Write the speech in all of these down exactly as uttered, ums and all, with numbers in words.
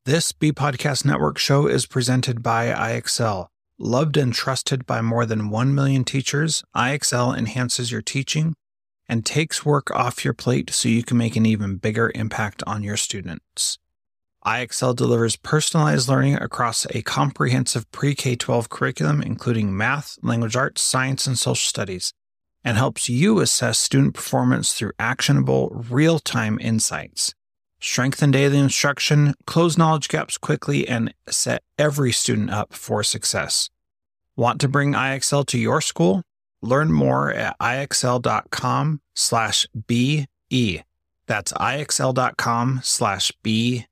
This B Podcast Network show is presented by I X L. Loved and trusted by more than one million teachers, I X L enhances your teaching and takes work off your plate so you can make an even bigger impact on your students. I X L delivers personalized learning across a comprehensive pre-K twelve curriculum, including math, language arts, science, and social studies, and helps you assess student performance through actionable, real-time insights. Strengthen daily instruction, close knowledge gaps quickly, and set every student up for success. Want to bring I X L to your school? Learn more at ixl.com slash BE. That's ixl.com slash BE.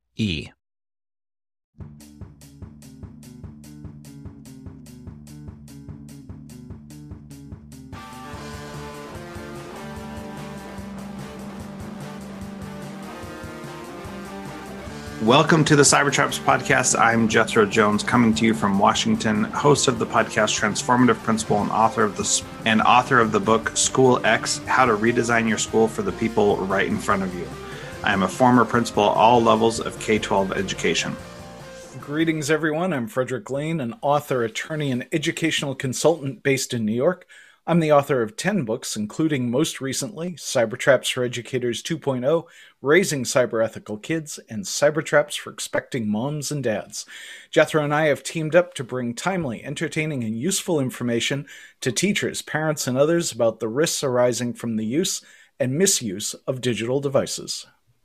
Welcome to the Cybertraps podcast. I'm Jethro Jones, coming to you from Washington, host of the podcast Transformative Principal and author of the and author of the book School X: How to Redesign Your School for the People Right in Front of You. I am a former principal at all levels of K twelve education. Greetings, everyone. I'm Frederick Lane, an author, attorney, and educational consultant based in New York. I'm the author of ten books, including most recently Cybertraps for Educators two point oh, Raising Cyber-Ethical Kids, and Cybertraps for Expecting Moms and Dads. Jethro and I have teamed up to bring timely, entertaining, and useful information to teachers, parents, and others about the risks arising from the use and misuse of digital devices.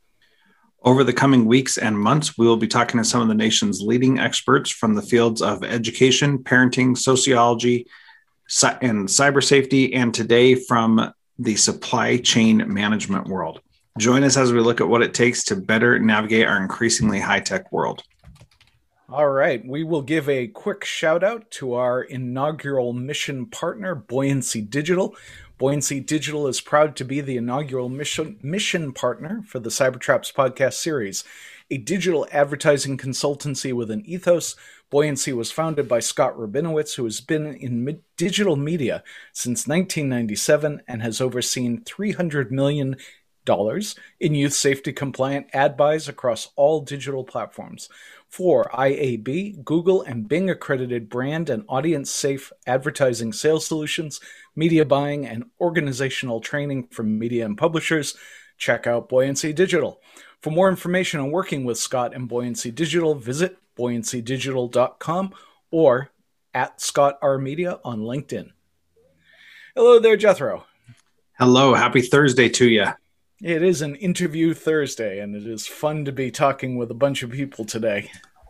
Over the coming weeks and months, we will be talking to some of the nation's leading experts from the fields of education, parenting, sociology, and cyber safety, and today from the supply chain management world. Join us as we look at what it takes to better navigate our increasingly high-tech world. All right, we will give a quick shout out to our inaugural mission partner, Buoyancy Digital. Buoyancy Digital is proud to be the inaugural mission, mission partner for the Cybertraps podcast series, a digital advertising consultancy with an ethos. Buoyancy was founded by Scott Rabinowitz, who has been in mid- digital media since nineteen ninety-seven and has overseen three hundred million dollars in youth safety compliant ad buys across all digital platforms. For I A B, Google, and Bing accredited brand and audience safe advertising sales solutions, media buying, and organizational training from media and publishers, check out Buoyancy Digital. For more information on working with Scott and Buoyancy Digital, visit buoyancy digital dot com or at Scott R Media on LinkedIn. Hello there, Jethro. Hello. Happy Thursday to you. It is an interview Thursday, and it is fun to be talking with a bunch of people today.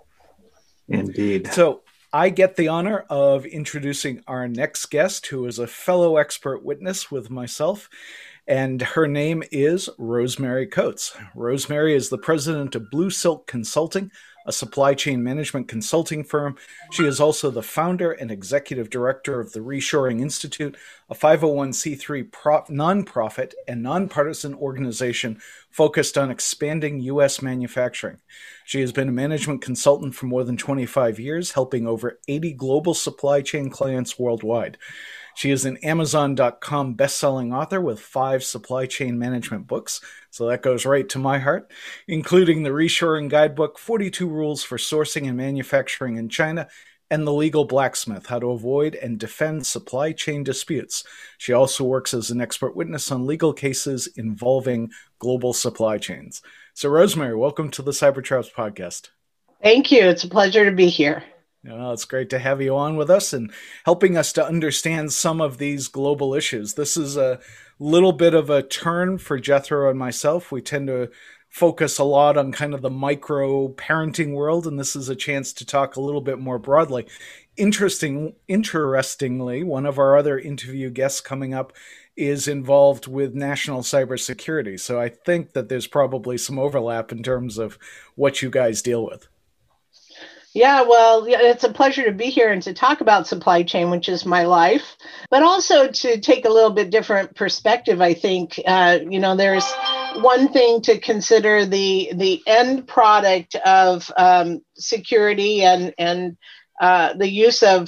Indeed. So I get the honor of introducing our next guest, who is a fellow expert witness with myself, and her name is Rosemary Coates. Rosemary is the president of Blue Silk Consulting, a supply chain management consulting firm. She is also the founder and executive director of the Reshoring Institute, a five oh one c three pro- nonprofit and nonpartisan organization focused on expanding U S manufacturing. She has been a management consultant for more than twenty-five years, helping over eighty global supply chain clients worldwide. She is an Amazon dot com best-selling author with five supply chain management books, so that goes right to my heart, including the Reshoring Guidebook, forty-two Rules for Sourcing and Manufacturing in China, and The Legal Blacksmith, How to Avoid and Defend Supply Chain Disputes. She also works as an expert witness on legal cases involving global supply chains. So, Rosemary, welcome to the Cybertraps podcast. Thank you. It's a pleasure to be here. Well, it's great to have you on with us and helping us to understand some of these global issues. This is a little bit of a turn for Jethro and myself. We tend to focus a lot on kind of the micro parenting world, and this is a chance to talk a little bit more broadly. Interesting, interestingly, one of our other interview guests coming up is involved with national cybersecurity. So I think that there's probably some overlap in terms of what you guys deal with. Yeah, well, it's a pleasure to be here and to talk about supply chain, which is my life, but also to take a little bit different perspective. I think, uh, you know, there's one thing to consider the the end product of um, security and, and uh, the use of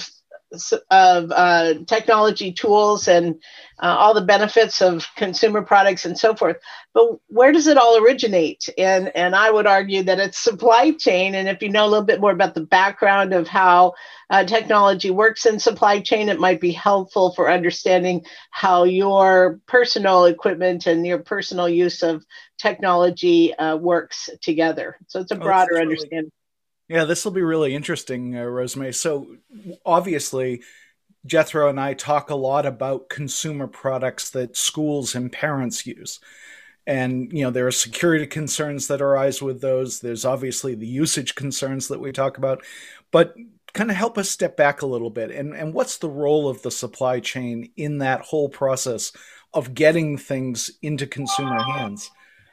of uh, technology tools and uh, all the benefits of consumer products and so forth. But where does it all originate? And and I would argue that it's supply chain. And if you know a little bit more about the background of how uh, technology works in supply chain, it might be helpful for understanding how your personal equipment and your personal use of technology uh, works together. So it's a broader oh, understanding. Yeah, this will be really interesting, uh, Rosemary. So obviously, Jethro and I talk a lot about consumer products that schools and parents use. And, you know, there are security concerns that arise with those. There's obviously the usage concerns that we talk about. But kind of help us step back a little bit. And, and what's the role of the supply chain in that whole process of getting things into consumer hands?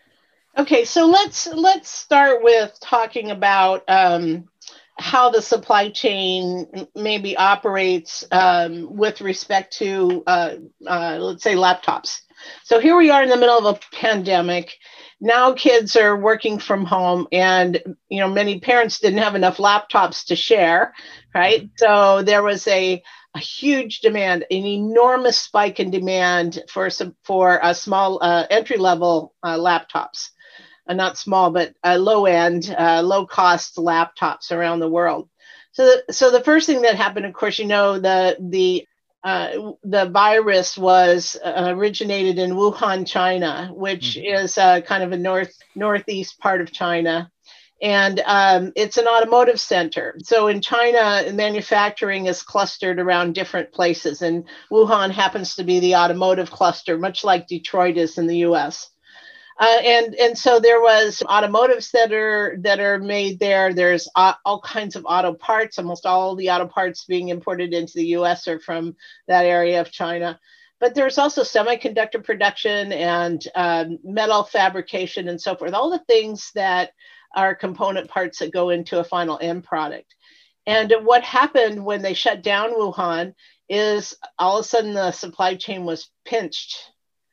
Okay, so let's let's start with talking about um, how the supply chain maybe operates um, with respect to, uh, uh, let's say, laptops. So here we are in the middle of a pandemic. Now kids are working from home, and you know many parents didn't have enough laptops to share, right? So there was a a huge demand, an enormous spike in demand for some for a small uh, entry level uh, laptops. Uh, not small, but uh, low end, uh, low cost laptops around the world. So, the, so the first thing that happened, of course, you know, the the uh, the virus was uh, originated in Wuhan, China, which mm-hmm. is uh, kind of a north northeast part of China, and um, it's an automotive center. So in China, manufacturing is clustered around different places, and Wuhan happens to be the automotive cluster, much like Detroit is in the U S. Uh, and and so there was automotives that are that are made there. There's uh, all kinds of auto parts. Almost all the auto parts being imported into the U S are from that area of China. But there's also semiconductor production and um, metal fabrication and so forth. All the things that are component parts that go into a final end product. And what happened when they shut down Wuhan is all of a sudden the supply chain was pinched.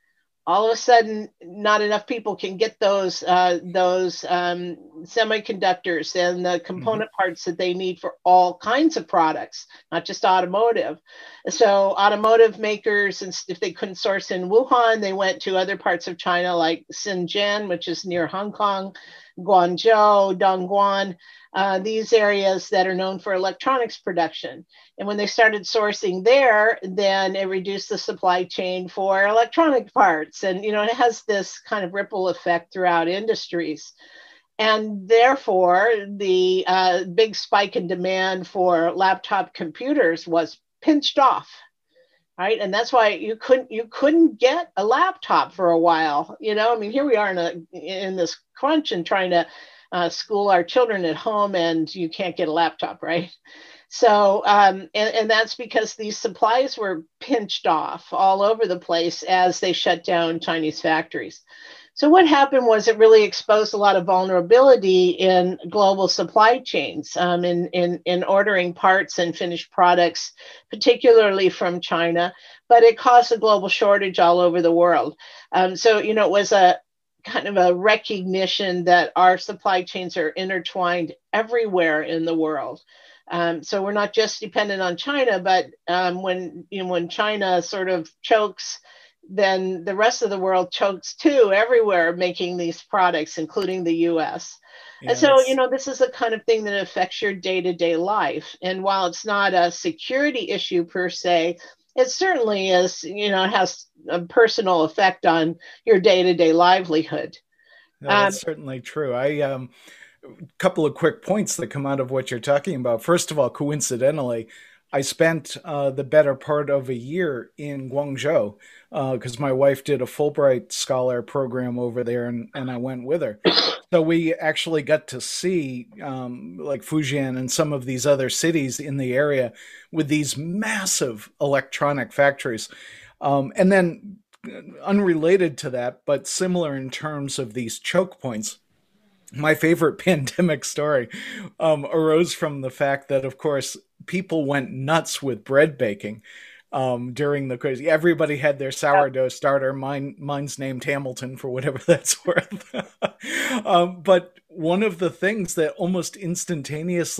All of a sudden, not enough people can get those uh, those um, semiconductors and the component mm-hmm. parts that they need for all kinds of products, not just automotive. So automotive makers, and if they couldn't source in Wuhan, they went to other parts of China like Shenzhen, which is near Hong Kong, Guangzhou, Dongguan, uh, these areas that are known for electronics production. And when they started sourcing there, then it reduced the supply chain for electronic parts. And, you know, it has this kind of ripple effect throughout industries. And therefore, the uh, big spike in demand for laptop computers was pinched off. Right. And that's why you couldn't you couldn't get a laptop for a while. You know, I mean, here we are in a in this crunch and trying to uh, school our children at home, and you can't get a laptop. Right. So um, and, and that's because these supplies were pinched off all over the place as they shut down Chinese factories. So what happened was it really exposed a lot of vulnerability in global supply chains, um, in, in, in ordering parts and finished products, particularly from China, but it caused a global shortage all over the world. Um, so, you know, it was a kind of a recognition that our supply chains are intertwined everywhere in the world. Um, so we're not just dependent on China, but um, when, you know, when China sort of chokes, then the rest of the world chokes too, everywhere making these products, including the U S. Yeah, and so, you know, this is the kind of thing that affects your day-to-day life. And while it's not a security issue per se, it certainly is, you know, it has a personal effect on your day-to-day livelihood. No, that's um, certainly true. I, um, a couple of quick points that come out of what you're talking about. First of all, coincidentally, I spent uh, the better part of a year in Guangzhou because uh, my wife did a Fulbright Scholar program over there, and, and I went with her. So we actually got to see um, like Fujian and some of these other cities in the area with these massive electronic factories. Um, and then unrelated to that, but similar in terms of these choke points, my favorite pandemic story um, arose from the fact that, of course, people went nuts with bread baking um, during the crazy. Everybody had their sourdough starter. Mine, mine's named Hamilton for whatever that's worth. um, but one of the things that almost instantaneously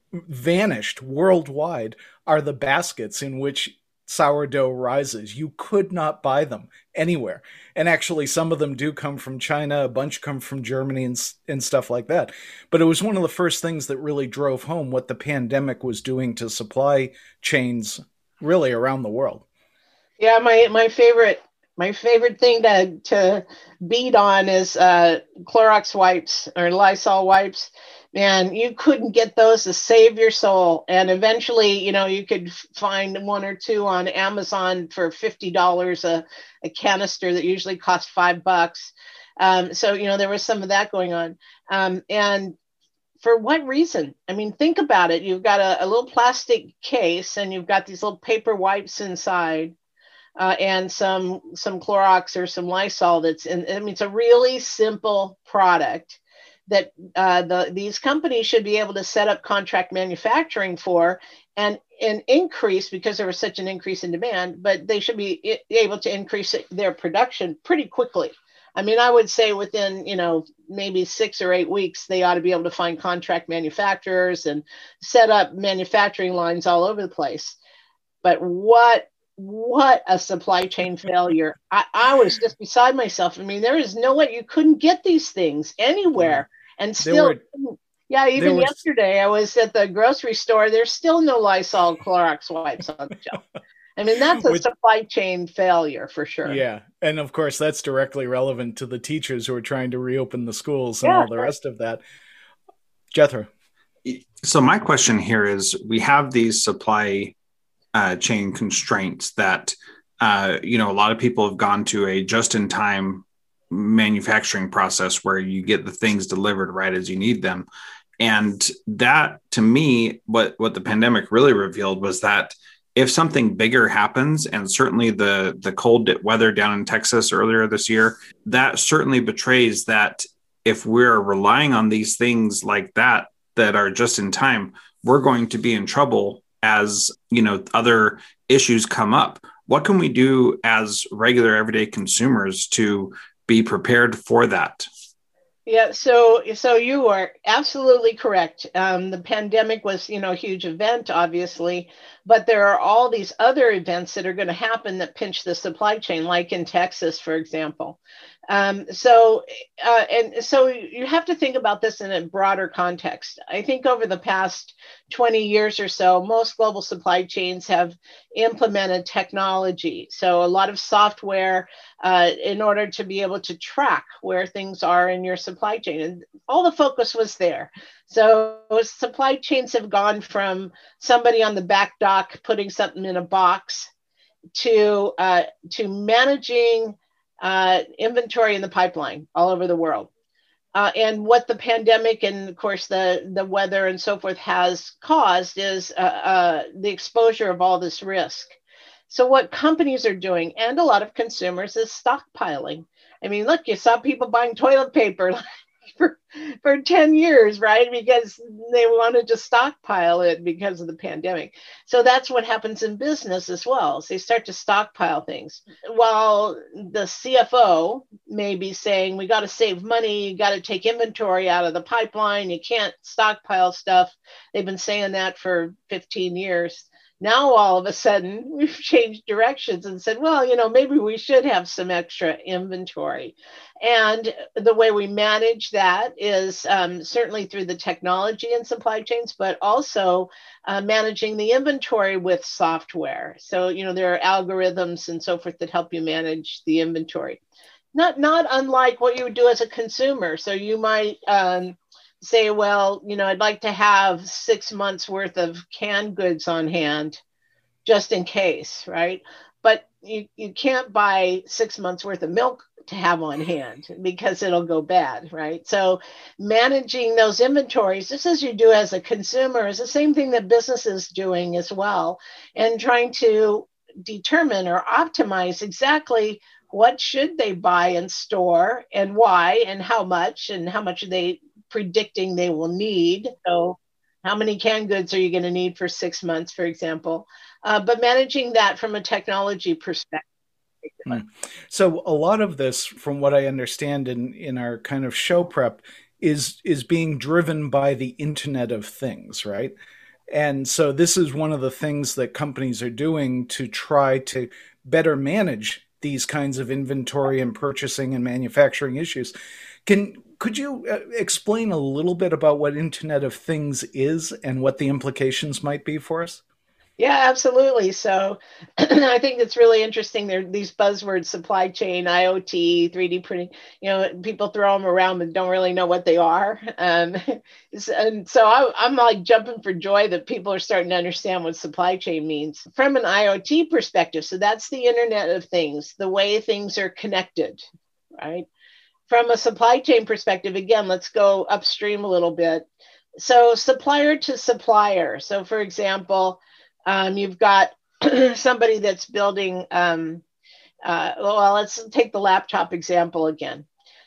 vanished worldwide are the baskets in which sourdough rises. You could not buy them anywhere. And actually, some of them do come from China, a bunch come from Germany and, and stuff like that. But it was one of the first things that really drove home what the pandemic was doing to supply chains really around the world. Yeah, my, my favorite my favorite thing to, to beat on is uh, Clorox wipes or Lysol wipes. Man, you couldn't get those to save your soul. And eventually, you know, you could find one or two on Amazon for fifty dollars a, a canister that usually costs five bucks. Um, so, you know, there was some of that going on. Um, and for what reason? I mean, think about it. You've got a, a little plastic case and you've got these little paper wipes inside. Uh, and some some Clorox or some Lysol that's in. I mean, it's a really simple product that uh, the these companies should be able to set up contract manufacturing for and, and increase, because there was such an increase in demand, but they should be able to increase their production pretty quickly. I mean, I would say within, you know, maybe six or eight weeks, they ought to be able to find contract manufacturers and set up manufacturing lines all over the place. But what What a supply chain failure. I, I was just beside myself. I mean, there is no way you couldn't get these things anywhere. And still, were, yeah, even were, yesterday I was at the grocery store. There's still no Lysol Clorox wipes on the shelf. I mean, that's a with, supply chain failure for sure. Yeah. And of course, that's directly relevant to the teachers who are trying to reopen the schools and yeah, all the rest of that. Jethro. So my question here is, we have these supply Uh, chain constraints that, uh, you know, a lot of people have gone to a just-in-time manufacturing process where you get the things delivered right as you need them. And that, to me, what, what the pandemic really revealed was that if something bigger happens, and certainly the, the cold weather down in Texas earlier this year, that certainly betrays that if we're relying on these things like that, that are just in time, we're going to be in trouble as, you know, other issues come up. What can we do as regular everyday consumers to be prepared for that? Yeah, so so you are absolutely correct. Um, the pandemic was, you know, a huge event, obviously, but there are all these other events that are going to happen that pinch the supply chain, like in Texas, for example. Um, so, uh, and so you have to think about this in a broader context. I think over the past twenty years or so, most global supply chains have implemented technology. So a lot of software uh, in order to be able to track where things are in your supply chain. And all the focus was there. So supply chains have gone from somebody on the back dock putting something in a box to uh, to managing uh, inventory in the pipeline all over the world. Uh, and what the pandemic and, of course, the, the weather and so forth has caused is uh, uh, the exposure of all this risk. So what companies are doing, and a lot of consumers, is stockpiling. I mean, look, you saw people buying toilet paper for, for ten years, right? Because they wanted to stockpile it because of the pandemic. So that's what happens in business as well. So they start to stockpile things. While the C F O may be saying, we got to save money, you got to take inventory out of the pipeline, you can't stockpile stuff. They've been saying that for fifteen years. Now, all of a sudden, we've changed directions and said, well, you know, maybe we should have some extra inventory. And the way we manage that is um, certainly through the technology and supply chains, but also uh, managing the inventory with software. So, you know, there are algorithms and so forth that help you manage the inventory. Not, not unlike what you would do as a consumer. So you might um, say, well, you know, I'd like to have six months worth of canned goods on hand just in case, right? But you, you can't buy six months worth of milk to have on hand because it'll go bad, right? So managing those inventories, just as you do as a consumer, is the same thing that business is doing as well, and trying to determine or optimize exactly what should they buy and store and why and how much and how much are they predicting they will need. So how many canned goods are you going to need for six months, for example? Uh, but managing that from a technology perspective. Hmm. So a lot of this, from what I understand in, in our kind of show prep, is is being driven by the Internet of Things, right? And so this is one of the things that companies are doing to try to better manage these kinds of inventory and purchasing and manufacturing issues. Can could you explain a little bit about what Internet of Things is and what the implications might be for us? Yeah, absolutely. So I think it's really interesting. There are these buzzwords: supply chain, I O T, three D printing. You know, people throw them around but don't really know what they are. Um, and so I, I'm like jumping for joy that people are starting to understand what supply chain means from an I O T perspective. So that's the Internet of Things, the way things are connected, right? From a supply chain perspective, again, let's go upstream a little bit. So supplier to supplier. So for example, Um, you've got somebody that's building, um, uh, well, let's take the laptop example again.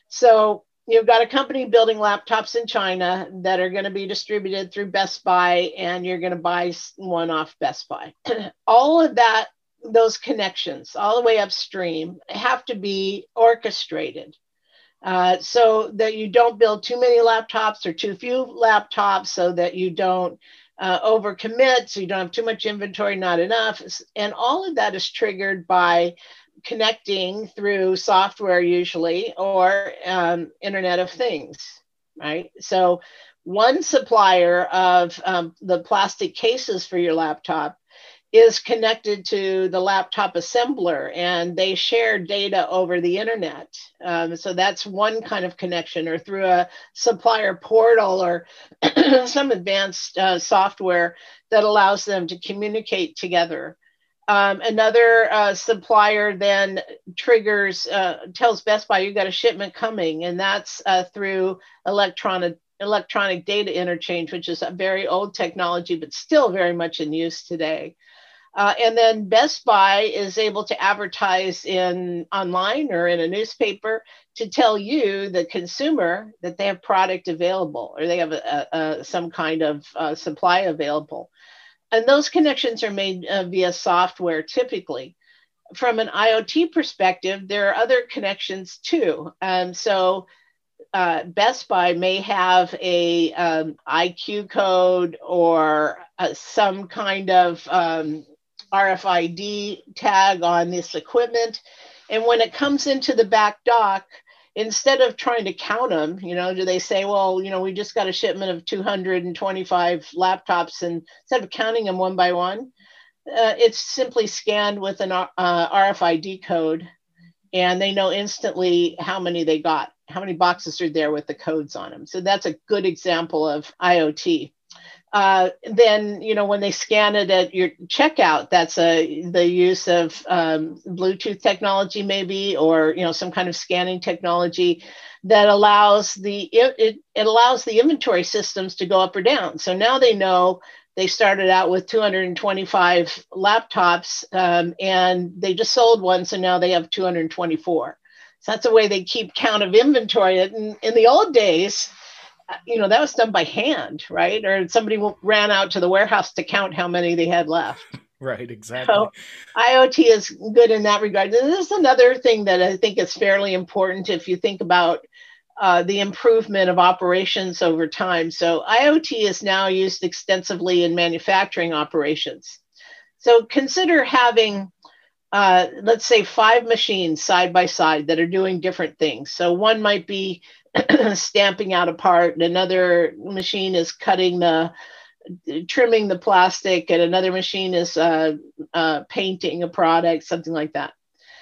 So you've got a company building laptops in China that are going to be distributed through Best Buy, and you're going to buy one off Best Buy. All of that, those connections, all the way upstream, have to be orchestrated. Uh, so that you don't build too many laptops or too few laptops, so that you don't uh, overcommit, so you don't have too much inventory, not enough. And all of that is triggered by connecting through software usually, or um, Internet of Things, right? So one supplier of um, the plastic cases for your laptop is connected to the laptop assembler, and they share data over the internet. Um, so that's one kind of connection, or through a supplier portal, or some advanced uh, software that allows them to communicate together. Um, another uh, supplier then triggers, uh, tells Best Buy, you've got a shipment coming, and that's uh, through electronic electronic data interchange, which is a very old technology, but still very much in use today. Uh, and then Best Buy is able to advertise in online or in a newspaper to tell you, the consumer, that they have product available, or they have a, a, a, some kind of uh, supply available. And those connections are made uh, via software typically. From an I O T perspective, there are other connections too. Um, so uh, Best Buy may have a um, I Q code, or uh, some kind of um, R F I D tag on this equipment. And when it comes into the back dock, instead of trying to count them, you know, do they say, well, you know, we just got a shipment of two hundred twenty-five laptops, and instead of counting them one by one, uh, it's simply scanned with an uh, R F I D code, and they know instantly how many they got, how many boxes are there with the codes on them. So that's a good example of I O T. Uh, then, you know, when they scan it at your checkout, that's a, the use of um, Bluetooth technology maybe, or, you know, some kind of scanning technology that allows the, it, it, it allows the inventory systems to go up or down. So now they know they started out with two hundred twenty-five laptops um, and they just sold one. So now they have two hundred twenty-four. So that's a way they keep count of inventory. In, in the old days, you know, that was done by hand, right? Or somebody ran out to the warehouse to count how many they had left. Right, exactly. So I O T is good in that regard. And this is another thing that I think is fairly important if you think about uh, the improvement of operations over time. So I O T is now used extensively in manufacturing operations. So consider having, uh, let's say, five machines side by side that are doing different things. So one might be stamping out a part, and another machine is cutting the, trimming the plastic, and another machine is uh, uh, painting a product, something like that.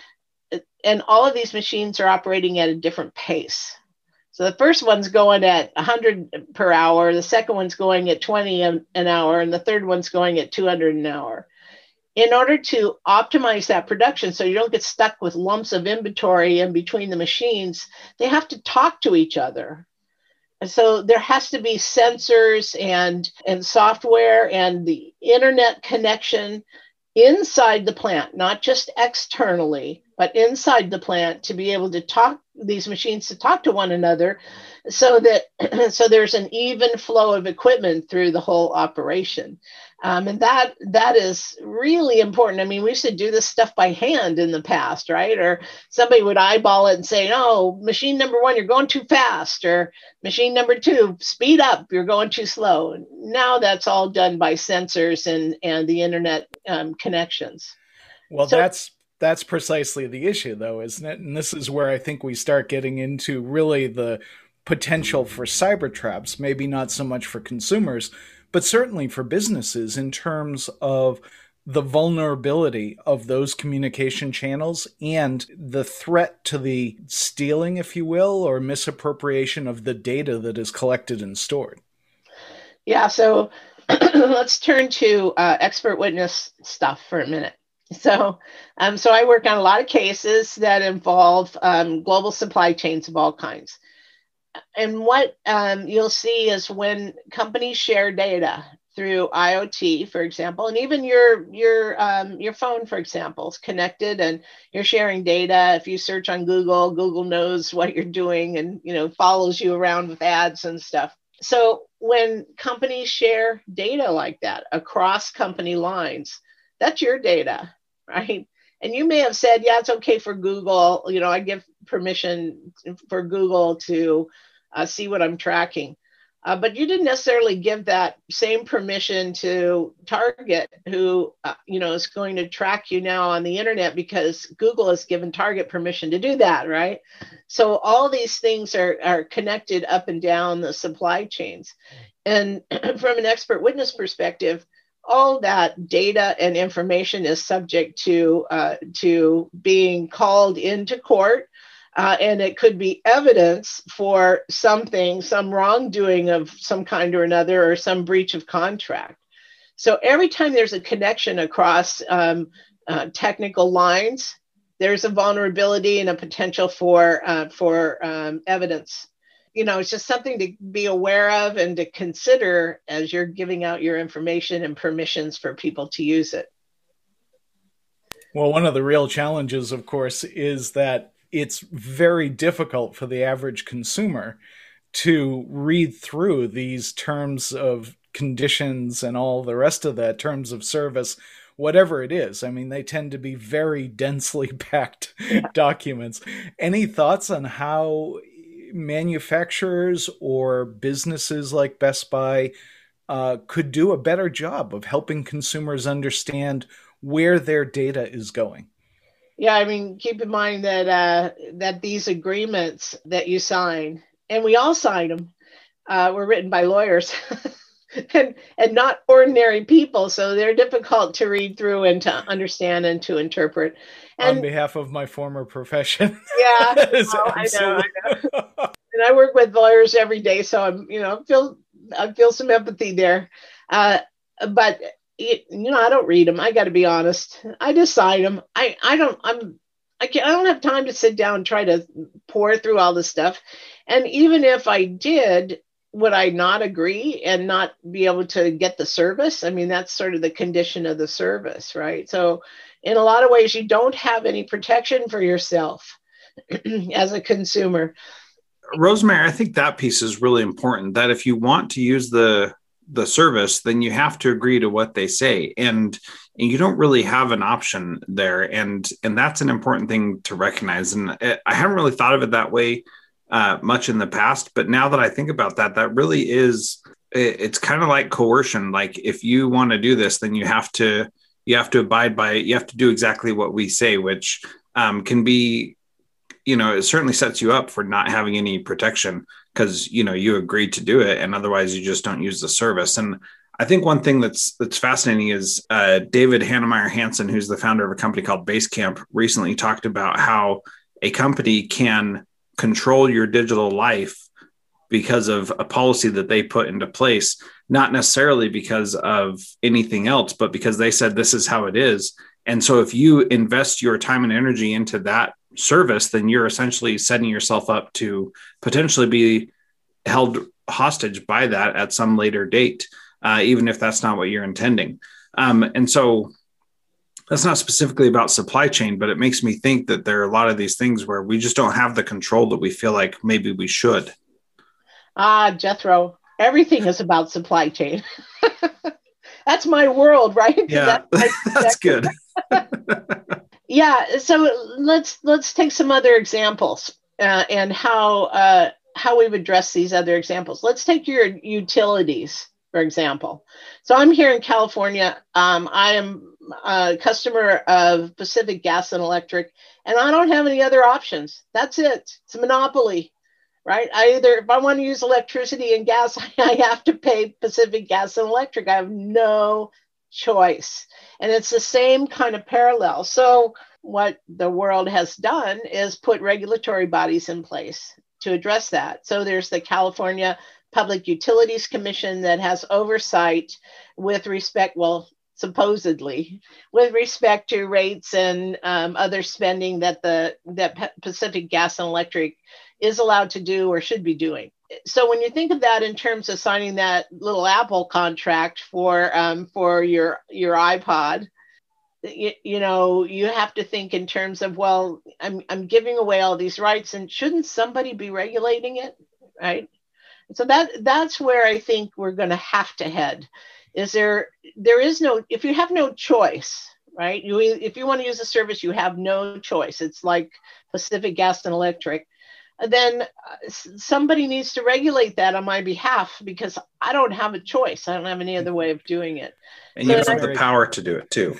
And all of these machines are operating at a different pace. So the first one's going at one hundred per hour, the second one's going at twenty an hour, and the third one's going at two hundred an hour. In order to optimize that production so you don't get stuck with lumps of inventory in between the machines, they have to talk to each other. And so there has to be sensors and, and software and the internet connection inside the plant, not just externally, but inside the plant, to be able to talk, these machines to talk to one another, so that so there's an even flow of equipment through the whole operation. Um, and that that is really important. I mean, we used to do this stuff by hand in the past, right? Or somebody would eyeball it and say, "Oh, machine number one, you're going too fast," or "Machine number two, speed up, you're going too slow." Now that's all done by sensors and and the internet um, connections. Well, So, that's that's precisely the issue, though, isn't it? And this is where I think we start getting into really the potential for cyber traps. Maybe not so much for consumers, but certainly for businesses in terms of the vulnerability of those communication channels and the threat to the stealing, if you will, or misappropriation of the data that is collected and stored. Yeah, so let's turn to uh, expert witness stuff for a minute. So, um, so I work on a lot of cases that involve um, global supply chains of all kinds. And what um, you'll see is when companies share data through IoT, for example, and even your your um, your phone, for example, is connected, and you're sharing data. If you search on Google, Google knows what you're doing, and you know follows you around with ads and stuff. So when companies share data like that across company lines, that's your data, right? And you may have said, yeah, it's okay for Google. You know, I give permission for Google to uh, see what I'm tracking. Uh, but you didn't necessarily give that same permission to Target, who, uh, you know, is going to track you now on the internet because Google has given Target permission to do that, right? So all these things are, are connected up and down the supply chains. And from an expert witness perspective, all that data and information is subject to uh, to being called into court, uh, and it could be evidence for something, some wrongdoing of some kind or another, or some breach of contract. So every time there's a connection across um, uh, technical lines, there's a vulnerability and a potential for uh, for um, evidence. You know, it's just something to be aware of and to consider as you're giving out your information and permissions for people to use it. Well, one of the real challenges, of course, is that it's very difficult for the average consumer to read through these terms of conditions and all the rest of that, terms of service, whatever it is. I mean, they tend to be very densely packed yeah. documents. Any thoughts on how manufacturers or businesses like Best Buy uh, could do a better job of helping consumers understand where their data is going? Yeah, I mean, keep in mind that uh, that these agreements that you sign, and we all sign them, uh, were written by lawyers and and not ordinary people, so they're difficult to read through and to understand and to interpret. And, on behalf of my former profession. Yeah, well, I know, I know. And I work with lawyers every day, so I'm, you know, feel I feel some empathy there. Uh, but it, you know, I don't read them. I got to be honest. I just sign them. I, I don't. I'm. I can't. I don't have time to sit down and try to pour through all this stuff. And even if I did, would I not agree and not be able to get the service? I mean, that's sort of the condition of the service, right? So, in a lot of ways, you don't have any protection for yourself as a consumer. Rosemary, I think that piece is really important, that if you want to use the the service, then you have to agree to what they say. And, and you don't really have an option there. And, and that's an important thing to recognize. And I haven't really thought of it that way uh, much in the past. But now that I think about that, that really is, it, it's kind of like coercion. Like if you want to do this, then you have to, you have to abide by it. You have to do exactly what we say, which um, can be, you know, it certainly sets you up for not having any protection because, you know, you agreed to do it and otherwise you just don't use the service. And I think one thing that's that's fascinating is uh, David Hannemeyer Hansen, who's the founder of a company called Basecamp, recently talked about how a company can control your digital life because of a policy that they put into place, not necessarily because of anything else, but because they said this is how it is. And so if you invest your time and energy into that service, then you're essentially setting yourself up to potentially be held hostage by that at some later date, uh, even if that's not what you're intending. Um, and so that's not specifically about supply chain, but it makes me think that there are a lot of these things where we just don't have the control that we feel like maybe we should. Ah, Jethro, everything is about supply chain. That's my world, right? Yeah, that's, that's good. Yeah, so let's let's take some other examples uh, and how uh, how we've addressed these other examples. Let's take your utilities, for example. So I'm here in California. Um, I am a customer of Pacific Gas and Electric, and I don't have any other options. That's it. It's a monopoly, right? I either, if I want to use electricity and gas, I have to pay Pacific Gas and Electric. I have no choice. And it's the same kind of parallel. So what the world has done is put regulatory bodies in place to address that. So there's the California Public Utilities Commission that has oversight with respect, well, supposedly, with respect to rates and um, other spending that the that Pacific Gas and Electric is allowed to do or should be doing. So when you think of that in terms of signing that little Apple contract for um, for your your iPod, you, you know, you have to think in terms of, well, I'm I'm giving away all these rights, and shouldn't somebody be regulating it, right? So that that's where I think we're going to have to head. Is there there is no, if you have no choice, right? You if you want to use a service, you have no choice. It's like Pacific Gas and Electric. Then somebody needs to regulate that on my behalf, because I don't have a choice. I don't have any other way of doing it. And so you have the power to do it too.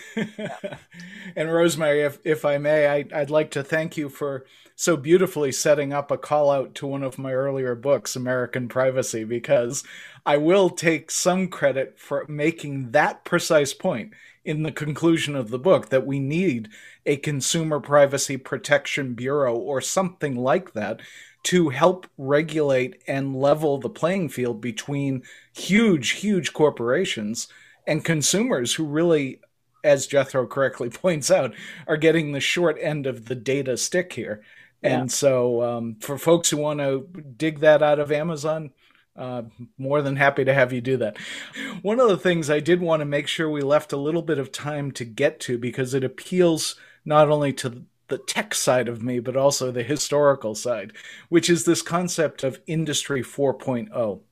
And Rosemary, if, if I may, I, I'd like to thank you for so beautifully setting up a call out to one of my earlier books, American Privacy, because I will take some credit for making that precise point in the conclusion of the book, that we need a Consumer Privacy Protection Bureau or something like that to help regulate and level the playing field between huge, huge corporations and consumers who really, as Jethro correctly points out, are getting the short end of the data stick here. Yeah. And so um, for folks who want to dig that out of Amazon, Uh, more than happy to have you do that. One of the things I did want to make sure we left a little bit of time to get to, because it appeals not only to the tech side of me, but also the historical side, which is this concept of Industry four point oh.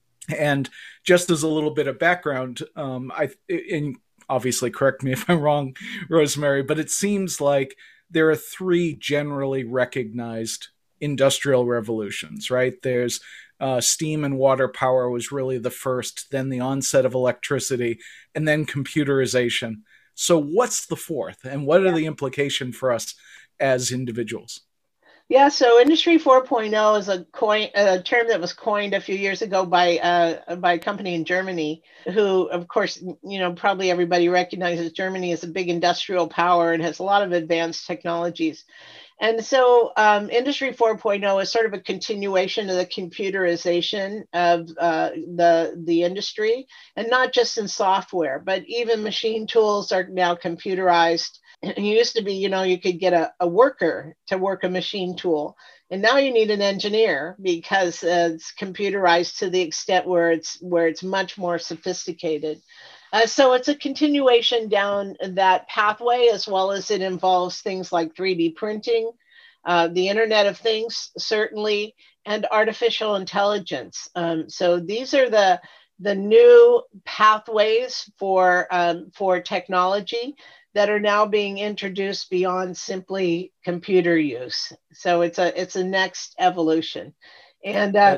And just as a little bit of background, um, I and obviously correct me if I'm wrong, Rosemary, but it seems like there are three generally recognized industrial revolutions, right? There's Uh, steam and water power was really the first, then the onset of electricity, and then computerization. So what's the fourth, and what are the implications for us as individuals? Yeah, so Industry four point oh is a, coin, a term that was coined a few years ago by uh, by a company in Germany, who, of course, you know, probably everybody recognizes Germany as a big industrial power and has a lot of advanced technologies. And so um, Industry four point oh is sort of a continuation of the computerization of uh, the, the industry, and not just in software, but even machine tools are now computerized. It used to be, you know, you could get a, a worker to work a machine tool, and now you need an engineer, because uh, it's computerized to the extent where it's where it's much more sophisticated. Uh, so it's a continuation down that pathway, as well as it involves things like three D printing, uh, the Internet of Things, certainly, and artificial intelligence. Um, so these are the the new pathways for um, for technology that are now being introduced beyond simply computer use. So it's a it's a next evolution, and. Uh,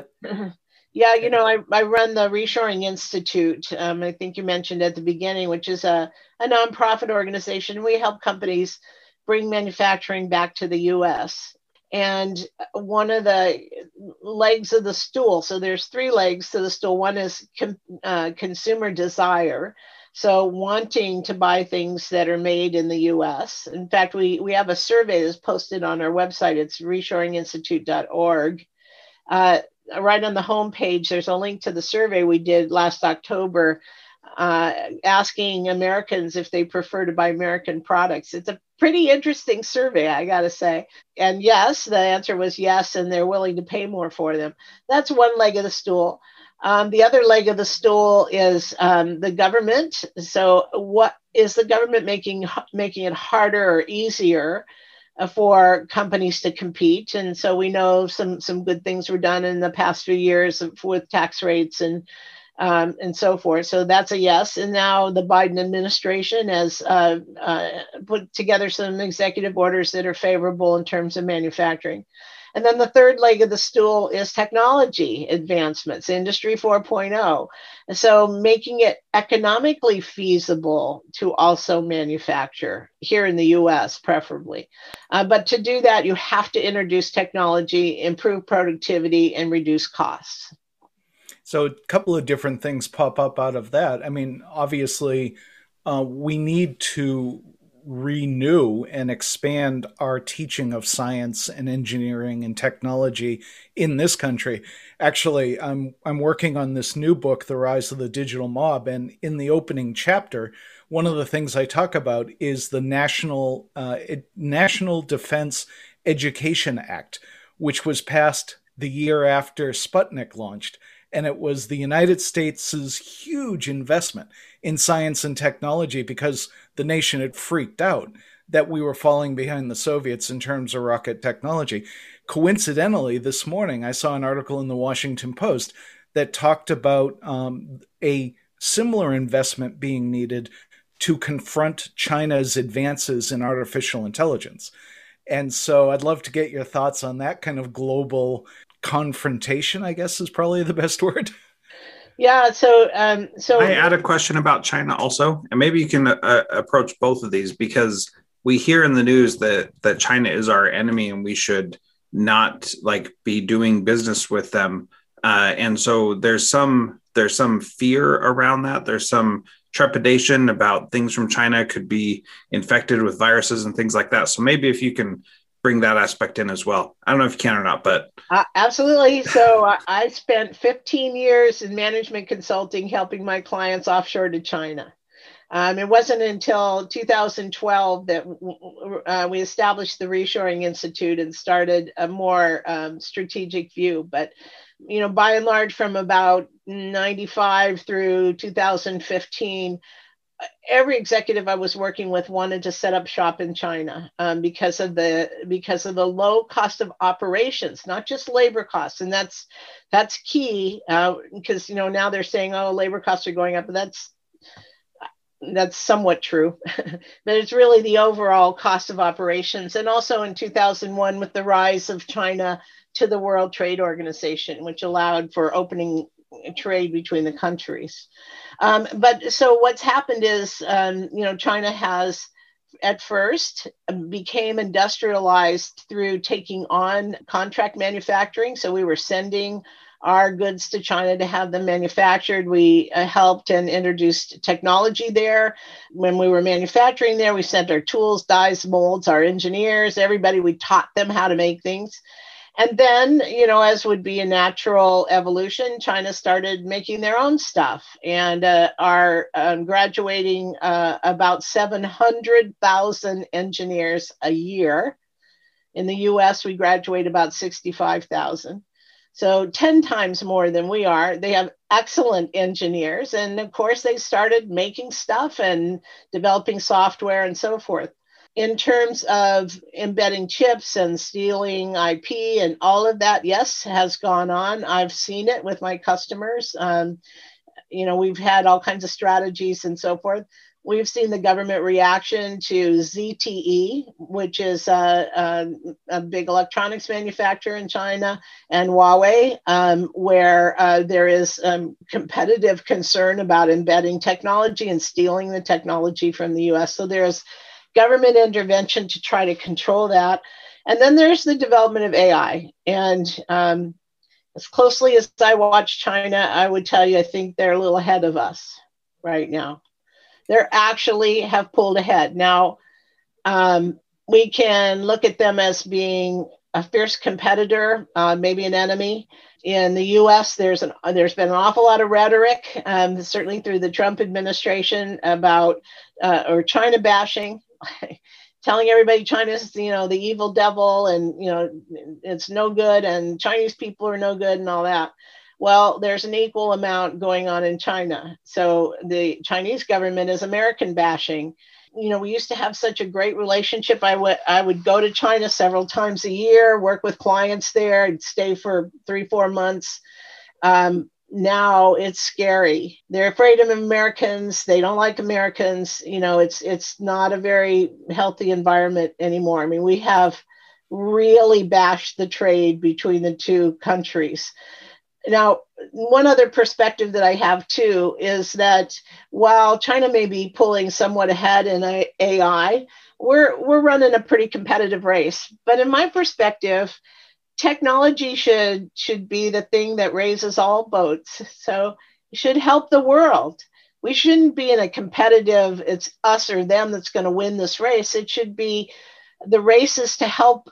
Yeah, you know, I, I run the Reshoring Institute. Um, I think you mentioned at the beginning, which is a, a nonprofit organization. We help companies bring manufacturing back to the U S. And one of the legs of the stool, so there's three legs to the stool. One is com, uh, consumer desire. So wanting to buy things that are made in the U S. In fact, we, we have a survey that's posted on our website. It's reshoring institute dot org. Uh, right on the homepage, there's a link to the survey we did last October, uh, asking Americans if they prefer to buy American products. It's a pretty interesting survey, I got to say. And yes, the answer was yes, and they're willing to pay more for them. That's one leg of the stool. Um, the other leg of the stool is um, the government. So what is the government making making it harder or easier uh, for companies to compete. And so we know some some good things were done in the past few years with tax rates and um, and so forth. So that's a yes. And now the Biden administration has uh, uh, put together some executive orders that are favorable in terms of manufacturing. And then the third leg of the stool is technology advancements, Industry four point oh. So making it economically feasible to also manufacture here in the U S, preferably. Uh, but to do that, you have to introduce technology, improve productivity, and reduce costs. So a couple of different things pop up out of that. I mean, obviously, uh, we need to renew and expand our teaching of science and engineering and technology in this country. Actually, I'm I'm working on this new book, The Rise of the Digital Mob, and in the opening chapter, one of the things I talk about is the National uh, National Defense Education Act, which was passed the year after Sputnik launched. And it was the United States' huge investment in science and technology because the nation had freaked out that we were falling behind the Soviets in terms of rocket technology. Coincidentally, this morning, I saw an article in the Washington Post that talked about um, a similar investment being needed to confront China's advances in artificial intelligence. And so I'd love to get your thoughts on that kind of global confrontation, I guess is probably the best word. Yeah. So, um, so I add a question about China also, and maybe you can uh, approach both of these, because we hear in the news that that China is our enemy and we should not like be doing business with them. Uh, and so there's some there's some fear around that. There's some trepidation about things from China could be infected with viruses and things like that. So maybe if you can bring that aspect in as well. I don't know if you can or not, but. Uh, absolutely. So uh, I spent fifteen years in management consulting, helping my clients offshore to China. Um, it wasn't until two thousand twelve that uh, we established the Reshoring Institute and started a more um, strategic view. But, you know, by and large, from about ninety-five through two thousand fifteen, every executive I was working with wanted to set up shop in China um, because of the because of the low cost of operations, not just labor costs, and that's that's key uh, because you know now they're saying, oh, labor costs are going up, but that's that's somewhat true, but it's really the overall cost of operations. And also in two thousand one, with the rise of China to the World Trade Organization, which allowed for opening trade between the countries. Um, but so what's happened is, um, you know, China has at first became industrialized through taking on contract manufacturing. So we were sending our goods to China to have them manufactured. We uh, helped and introduced technology there. When we were manufacturing there, we sent our tools, dies, molds, our engineers, everybody, we taught them how to make things. And then, you know, as would be a natural evolution, China started making their own stuff and uh, are um, graduating uh, about seven hundred thousand engineers a year. In the U S, we graduate about sixty-five thousand. So ten times more than we are. They have excellent engineers. And of course, they started making stuff and developing software and so forth. In terms of embedding chips and stealing I P and all of that, yes, has gone on. I've seen it with my customers. Um, you know, we've had all kinds of strategies and so forth. We've seen the government reaction to Z T E, which is a, a, a big electronics manufacturer in China, and Huawei, um, where uh, there is um, competitive concern about embedding technology and stealing the technology from the U S. So there's government intervention to try to control that. And then there's the development of A I. And um, as closely as I watch China, I would tell you, I think they're a little ahead of us right now. They're actually have pulled ahead. Now, um, we can look at them as being a fierce competitor, uh, maybe an enemy. In the U S, there's an there's been an awful lot of rhetoric, um, certainly through the Trump administration, about uh, or China bashing, telling everybody China's you know the evil devil and you know it's no good and Chinese people are no good and all that. Well, there's an equal amount going on in China. So the Chinese government is American bashing. You know, we used to have such a great relationship. I would I would go to China several times a year, work with clients there. I'd stay for three, four months. Um, now it's scary. They're afraid of Americans. They don't like Americans. You know, it's it's not a very healthy environment anymore. I mean, we have really bashed the trade between the two countries. Now, one other perspective that I have too is that while China may be pulling somewhat ahead in A I, we're we're running a pretty competitive race. But in my perspective, technology should should be the thing that raises all boats. So it should help the world. We shouldn't be in a competitive, it's us or them that's going to win this race. It should be the race is to help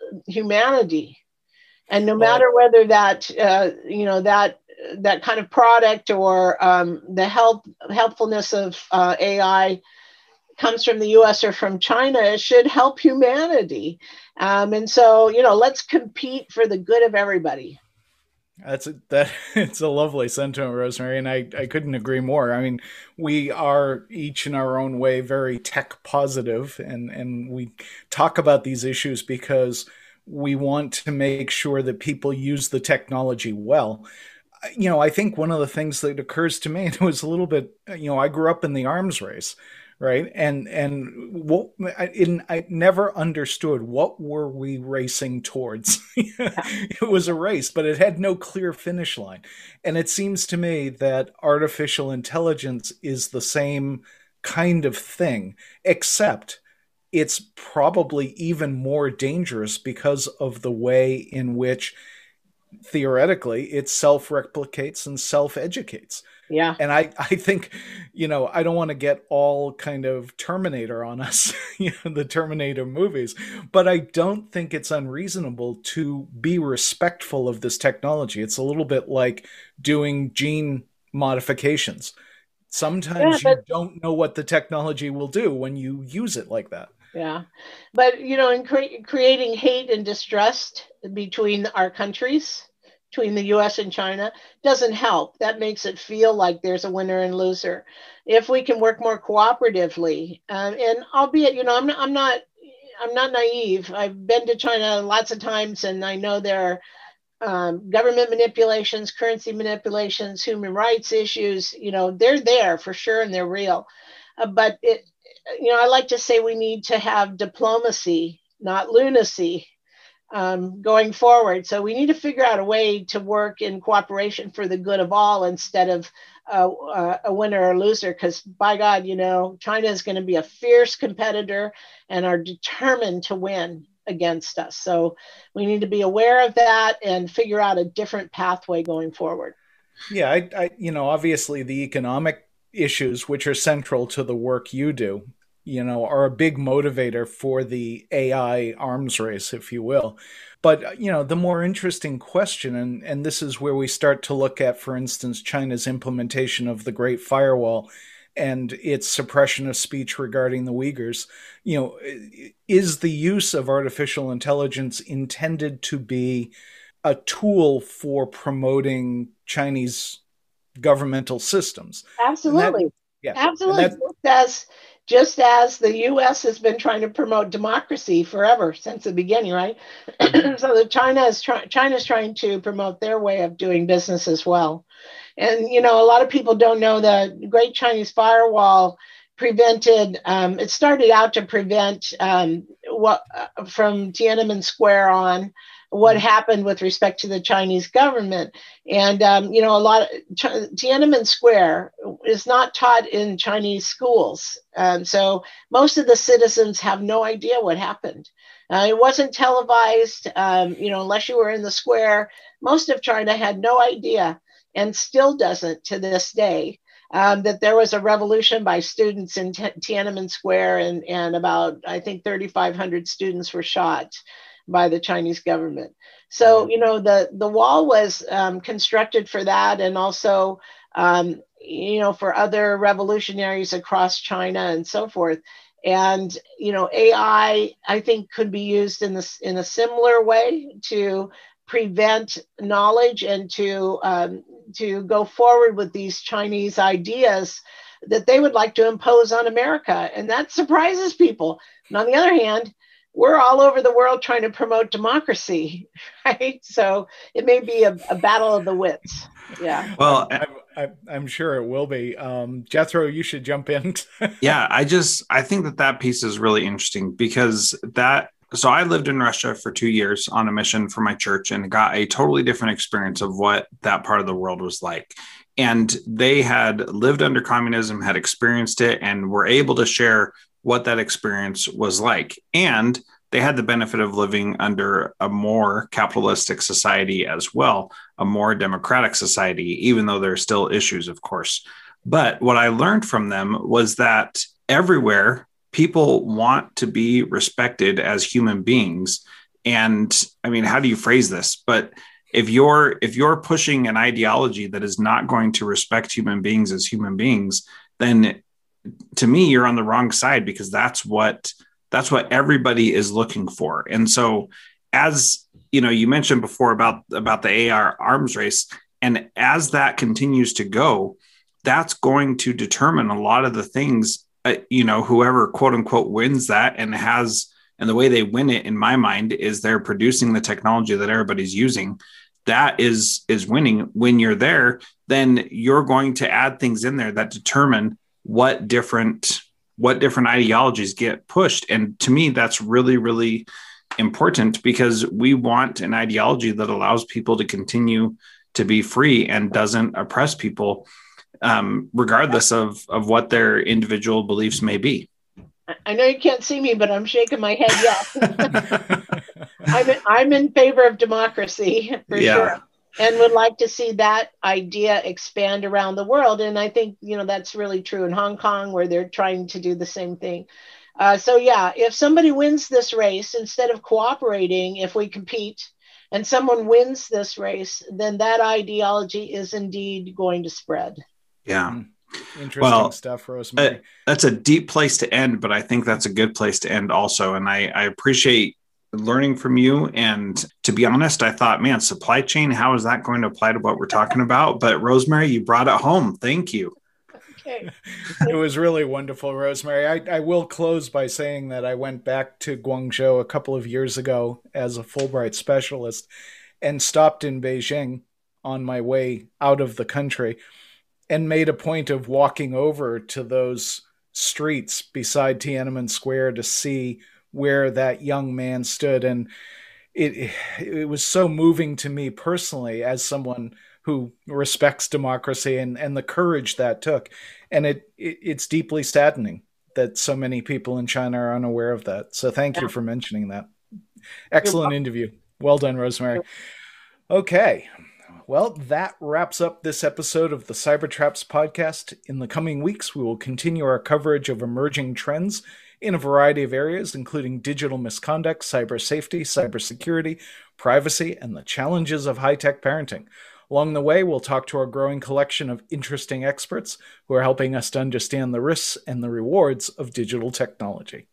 humanity. And no matter whether that, uh, you know, that that kind of product or um, the help helpfulness of uh, A I comes from the U S or from China, it should help humanity. Um, and so, you know, let's compete for the good of everybody. That's a, that. It's a lovely sentiment, Rosemary, and I, I couldn't agree more. I mean, we are each in our own way very tech positive, and, and we talk about these issues because we want to make sure that people use the technology well. You know, I think one of the things that occurs to me, it was a little bit, you know, I grew up in the arms race, right? And and what I, in, I never understood what were we racing towards. It was a race, but it had no clear finish line. And it seems to me that artificial intelligence is the same kind of thing, except it's probably even more dangerous because of the way in which theoretically it self-replicates and self-educates. Yeah. And I, I think, you know, I don't want to get all kind of Terminator on us, you know, the Terminator movies, but I don't think it's unreasonable to be respectful of this technology. It's a little bit like doing gene modifications. Sometimes yeah, but- you don't know what the technology will do when you use it like that. Yeah. But, you know, in cre- creating hate and distrust between our countries, between the U S and China, doesn't help. That makes it feel like there's a winner and loser. If we can work more cooperatively, um, and albeit, you know, I'm not, I'm not, I'm not naive. I've been to China lots of times, and I know there are um, government manipulations, currency manipulations, human rights issues. You know, they're there for sure, and they're real. Uh, but it, you know, I like to say we need to have diplomacy, not lunacy, um, going forward. So we need to figure out a way to work in cooperation for the good of all instead of uh, uh, a winner or loser. Because by God, you know, China is going to be a fierce competitor and are determined to win against us. So we need to be aware of that and figure out a different pathway going forward. Yeah, I, I you know, obviously the economic issues, which are central to the work you do, you know, are a big motivator for the A I arms race, if you will. But, you know, the more interesting question, and, and this is where we start to look at, for instance, China's implementation of the Great Firewall and its suppression of speech regarding the Uyghurs, you know, is the use of artificial intelligence intended to be a tool for promoting Chinese governmental systems? Absolutely. That, yeah. Absolutely. Just as, just as the U S has been trying to promote democracy forever since the beginning, right? Mm-hmm. So the China is trying China's trying to promote their way of doing business as well. And, you know, a lot of people don't know the Great Chinese Firewall prevented, um, it started out to prevent um, what uh, from Tiananmen Square on what happened with respect to the Chinese government. And, um, you know, a lot of Ch- Tiananmen Square is not taught in Chinese schools. Um, so most of the citizens have no idea what happened. Uh, it wasn't televised, um, you know, unless you were in the square. Most of China had no idea, and still doesn't to this day, um, that there was a revolution by students in T- Tiananmen Square, and, and about, I think, thirty-five hundred students were shot by the Chinese government. So, you know, the, the wall was um, constructed for that, and also, um, you know, for other revolutionaries across China and so forth. And, you know, A I, I think, could be used in this in a similar way to prevent knowledge and to um, to go forward with these Chinese ideas that they would like to impose on America. And that surprises people. And on the other hand, we're all over the world trying to promote democracy, right? So it may be a, a battle of the wits. Yeah. Well, I'm, I'm, I'm sure it will be. Um, Jethro, you should jump in. Yeah, I just, I think that that piece is really interesting because that, so I lived in Russia for two years on a mission for my church and got a totally different experience of what that part of the world was like. And they had lived under communism, had experienced it, and were able to share what that experience was like. And they had the benefit of living under a more capitalistic society as well, a more democratic society, even though there are still issues, of course. But what I learned from them was that everywhere people want to be respected as human beings. And I mean, how do you phrase this? But if you're if you're pushing an ideology that is not going to respect human beings as human beings, then to me, you're on the wrong side, because that's what that's what everybody is looking for. And so, as you know, you mentioned before about, about the A I arms race, and as that continues to go, that's going to determine a lot of the things, uh, you know, whoever quote unquote wins that and has, and the way they win it, in my mind, is they're producing the technology that everybody's using. That is, is winning. When you're there, then you're going to add things in there that determine what different what different ideologies get pushed. And to me, that's really, really important, because we want an ideology that allows people to continue to be free and doesn't oppress people, um, regardless of, of what their individual beliefs may be. I know you can't see me, but I'm shaking my head yes. I'm, in, I'm in favor of democracy, for yeah. sure. And would like to see that idea expand around the world. And I think, you know, that's really true in Hong Kong, where they're trying to do the same thing. Uh, so, yeah, if somebody wins this race, instead of cooperating, if we compete and someone wins this race, then that ideology is indeed going to spread. Yeah. Interesting well, stuff, Rosemary. Uh, that's a deep place to end, but I think that's a good place to end also. And I, I appreciate learning from you. And to be honest, I thought, man, supply chain, how is that going to apply to what we're talking about? But Rosemary, you brought it home. Thank you. Okay. It was really wonderful, Rosemary. I, I will close by saying that I went back to Guangzhou a couple of years ago as a Fulbright specialist and stopped in Beijing on my way out of the country and made a point of walking over to those streets beside Tiananmen Square to see where that young man stood. And it it was so moving to me personally, as someone who respects democracy, and, and the courage that took. And it, it it's deeply saddening that so many people in China are unaware of that. So thank yeah. you for mentioning that. Excellent interview. Well done, Rosemary. Okay. Well, that wraps up this episode of the Cybertraps podcast. In the coming weeks, we will continue our coverage of emerging trends in a variety of areas, including digital misconduct, cyber safety, cybersecurity, privacy, and the challenges of high-tech parenting. Along the way, we'll talk to our growing collection of interesting experts who are helping us to understand the risks and the rewards of digital technology.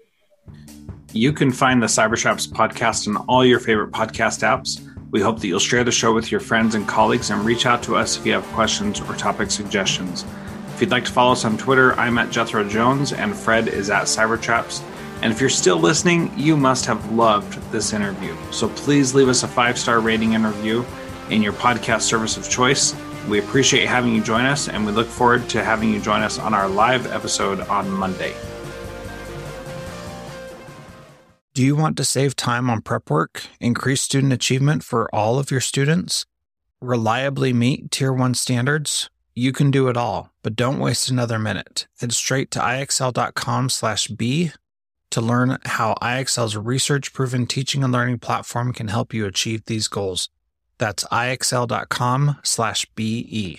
You can find the Cybertraps podcast on all your favorite podcast apps. We hope that you'll share the show with your friends and colleagues, and reach out to us if you have questions or topic suggestions. If you'd like to follow us on Twitter, I'm at Jethro Jones and Fred is at Cybertraps. And if you're still listening, you must have loved this interview. So please leave us a five-star rating and review in your podcast service of choice. We appreciate having you join us, and we look forward to having you join us on our live episode on Monday. Do you want to save time on prep work, increase student achievement for all of your students, reliably meet Tier one standards? You can do it all, but don't waste another minute. Head straight to ixl.com slash B to learn how I X L's research-proven teaching and learning platform can help you achieve these goals. That's ixl.com slash BE.